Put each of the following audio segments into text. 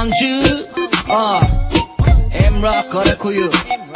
yancı. Emrah Karakuyu.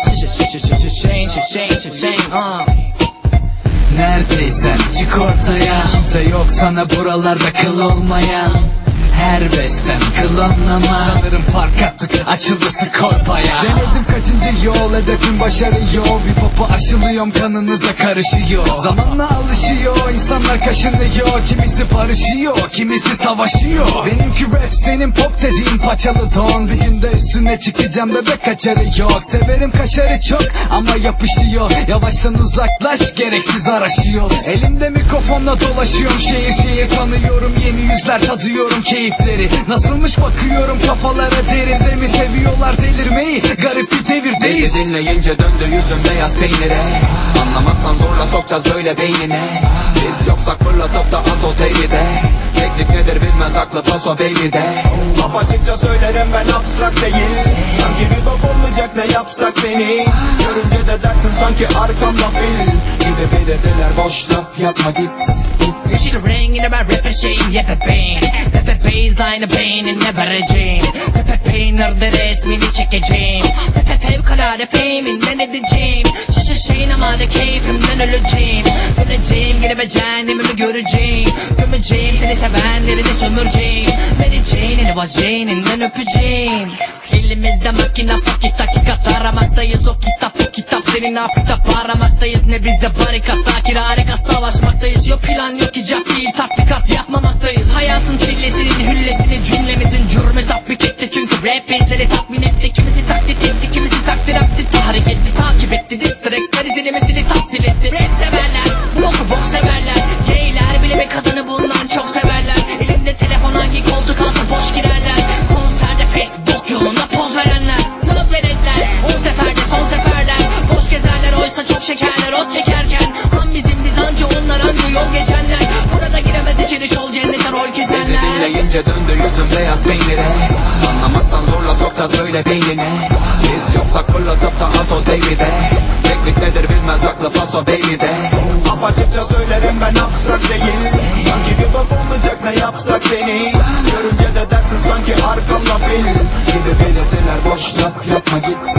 Neredeysen çık ortaya, kimse yok sana buralarda kıl olmayan. Her besten klonlama, sanırım fark attık, açıldı Skorpa'ya. Denedim kaçıncı yol, hedefim başarı yol. Bir popa aşılıyorum, kanınıza karışıyor. Zamanla alışıyor, insanlar kaşınıyor. Kimisi barışıyor, kimisi savaşıyor. Benimki rap, senin pop dediğin paçalı ton. Bir günde üstüne çıkacağım, bebek kaçarı yok. Severim kaşarı çok ama yapışıyor. Yavaştan uzaklaş, gereksiz araşıyor. Elimde mikrofonla dolaşıyorum, şehir şehir tanıyorum. Yeni yüzler tadıyorum keyifleri. Nasılmış bakıyorum kafalara, derinde mi seviyorlar delirmeyi? Garip bir devirdeyiz. Bizi dinleyince döndü yüzüm beyaz peynire. Anlamazsan zorla sokacağız böyle beynine. Biz yoksak fırlatıp da at o tevride. Teknik nedir bilmez aklı paso baby'de. Apaçıkça söylerim ben abstrakt değil. Sanki bir bak olmayacak ne yapsak seni. Görünce de dersin sanki arkamda fil. Gibi belirtiler boş laf yapma git. Yeşil rengine ben rap'e şeyim ye bebeğin. Pepe Beyz aynı beynin ne vereceğim. Pepe Peynir'de resmini çekeceğim. Pepe fevkalade feyminden edeceğim. Şişeşeyin ama da keyfimden öleceğim. Döneceğim geri ve cehennimimi göreceğim. Gömeceğim seni sevenlerini sömüreceğim. Vereceğini vaceyninden öpeceğim. Elimizde makina fakit hakikat aramaktayız. O kitap senin aptap aramaktayız. Ne bize barikat takir harika savaşmaktayız. Yok plan yok icap değil tatbikat yapmamaktayız. Hayatın sillesinin hüllesini cümlemizin cürmü tatbik etti. Çünkü rap bizleri tatmin etti. Kimisi taklit etti, kimisi takdir aksi tahrik etti. Takip etti distrackler izlemesini tahsil etti. Rap severler, bloku boş severler. Gayler bile bir kadını bundan çok severler. Elimde telefon hangi koltuk altı boş girerler. Konserde Facebook yolunda poz verenler. Poz verenler 10 seferde son seferler. Boş gezerler oysa çok şekerler ot çekerken. Biz anca onlar anca yol geçenler. Burada giremez içeri şol cennete rol kesenler. Bizi dinleyince döndü yüzüm beyaz peynire. Anlamazsan zorla sokacağız böyle beynine. Biz yoksak fırlatıp da at o devride. Teknik nedir bilmez aklı paso baby'de. Apaçıkça söylerim ben abstrakt değil. Sanki bir bak olmayacak ne yapsak seni. Görünce de dersin sanki arkamda fil. Gibi belirtiler boş laf yapma git.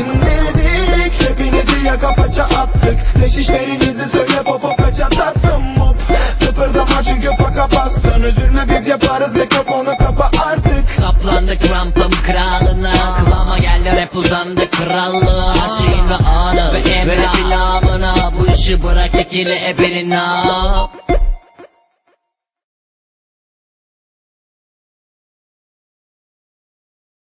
İndirdik hepinizi yaka paça attık. Leş işlerinizi söyle popo kaça tatlım hop. Kıpırdama çünkü faka bastın. Üzülme biz yaparız mikrofonu kapa artık. Saplandık rampam kralına. Kıvama geldi rap uzandı krallığa. Aşığın ve anı ve emre namına. Bu işi bırak ekile ebenin